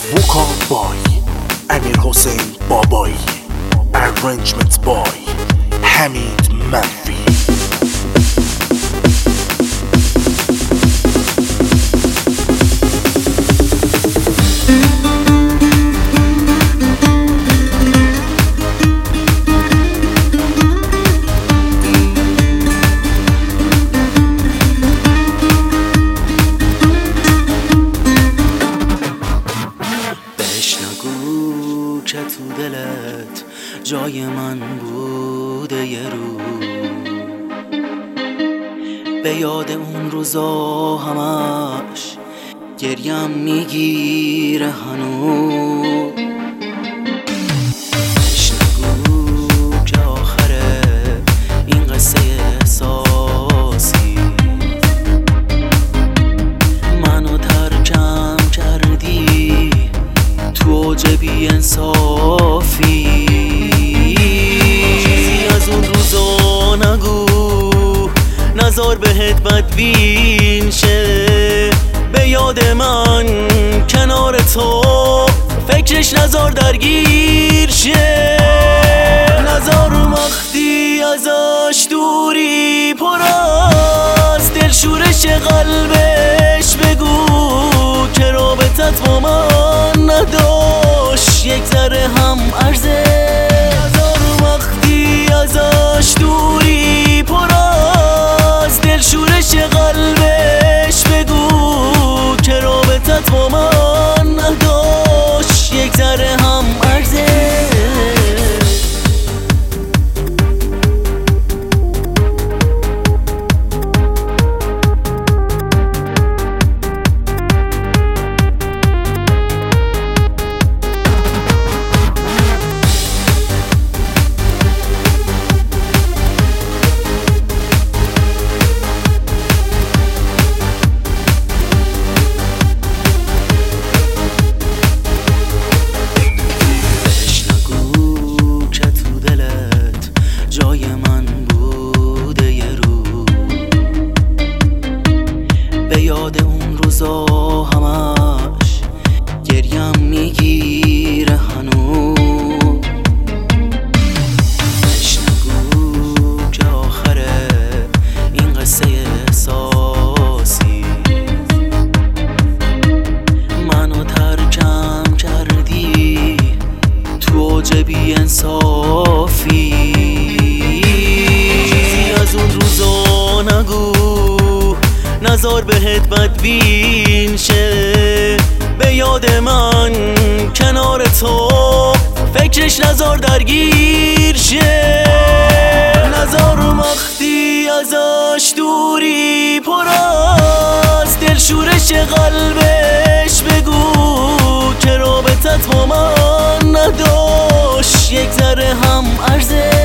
ووکا بای امیر حسین بابایی، ارنجمنت بای حمید منفی. که تو دلت جای من بوده یه رو، به یاد اون روزا همش گریم میگیره هنوز. بهش نگو که آخره این قصه احساسی منو ترکم کردی تو اوج بی انصافی. چیزی از اون روزا نگو، نزار بهت بدبین شه، به یاد من کنار تو فکرش نزار درگیر شه. نزار وقتی ازش دوری پر از دل شورش قلبش بگو که رابطت با من نداشت یک ذره هم ارزه. نزار وقتی ازش دوری پر از دل شورش قلبش بگو که رابطت با من نداشت یک ذره هم ارزه. جای من بوده یه رو، به یاد اون روزا همش گریم میگیره هنوز. بهش نگو که آخره این قصه احساسی منو ترکم کردی تو اوج بی انصافی. نزار بهت بدبین شه، به یاد من کنار تو فکرش نزار درگیر شه. نزار وقتی ازش دوری پر از دل شورش قلبش بگو که رابطت با من نداشت یک ذره هم ارزه.